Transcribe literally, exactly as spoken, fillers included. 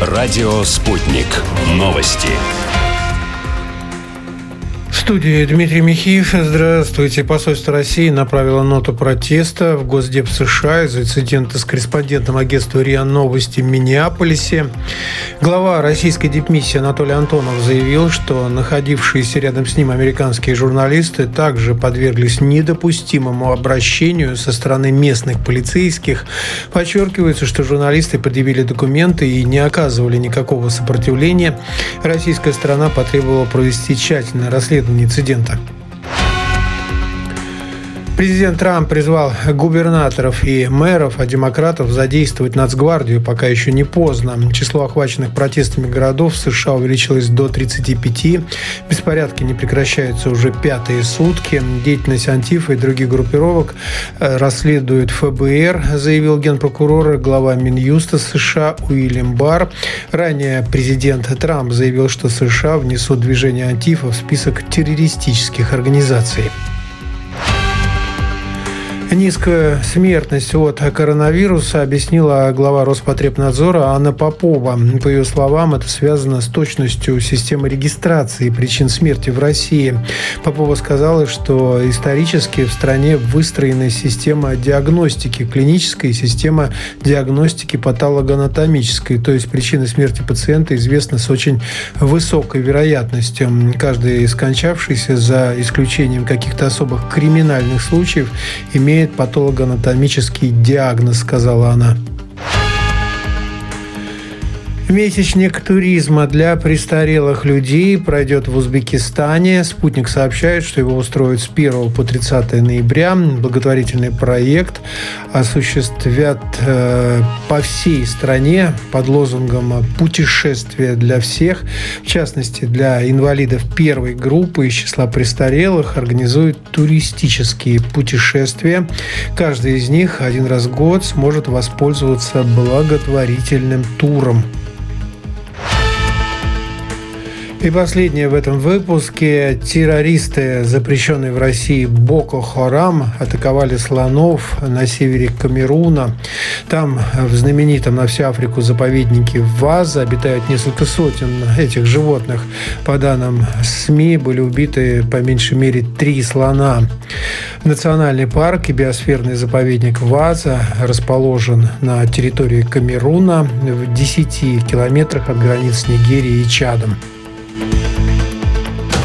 Радио «Спутник». Новости. В студии Дмитрий Михеев. Здравствуйте. Посольство России направило ноту протеста в Госдеп США из-за инцидента с корреспондентом агентства РИА Новости в Миннеаполисе. Глава российской дипмиссии Анатолий Антонов заявил, что находившиеся рядом с ним американские журналисты также подверглись недопустимому обращению со стороны местных полицейских. Подчеркивается, что журналисты предъявили документы и не оказывали никакого сопротивления. Российская сторона потребовала провести тщательное расследование инцидента. Президент Трамп призвал губернаторов и мэров, а демократов задействовать Нацгвардию, пока еще не поздно. Число охваченных протестами городов в США увеличилось до тридцати пяти. Беспорядки не прекращаются уже пятые сутки. Деятельность Антифы и других группировок расследует эф бэ эр, заявил генпрокурор, глава Минюста США Уильям Барр. Ранее президент Трамп заявил, что США внесут движение Антифа в список террористических организаций. Низкую смертность от коронавируса объяснила глава Роспотребнадзора Анна Попова. По ее словам, это связано с точностью системы регистрации причин смерти в России. Попова сказала, что исторически в стране выстроена система диагностики клинической и система диагностики патологоанатомической, то есть причины смерти пациента известны с очень высокой вероятностью. Каждый из скончавшихся, за исключением каких-то особых криминальных случаев, имеет патологоанатомический диагноз, сказала она. Месячник туризма для престарелых людей пройдет в Узбекистане. «Спутник» сообщает, что его устроят с первого по тридцатое ноября. Благотворительный проект осуществят э, по всей стране под лозунгом «Путешествие для всех». В частности, для инвалидов первой группы из числа престарелых организуют туристические путешествия. Каждый из них один раз в год сможет воспользоваться благотворительным туром. И последнее в этом выпуске. Террористы, запрещенные в России Боко Харам, атаковали слонов на севере Камеруна. Там, в знаменитом на всю Африку заповеднике Ваза, обитают несколько сотен этих животных. По данным СМИ, были убиты по меньшей мере три слона. Национальный парк и биосферный заповедник Ваза расположен на территории Камеруна в десяти километрах от границ с Нигерией и Чадом.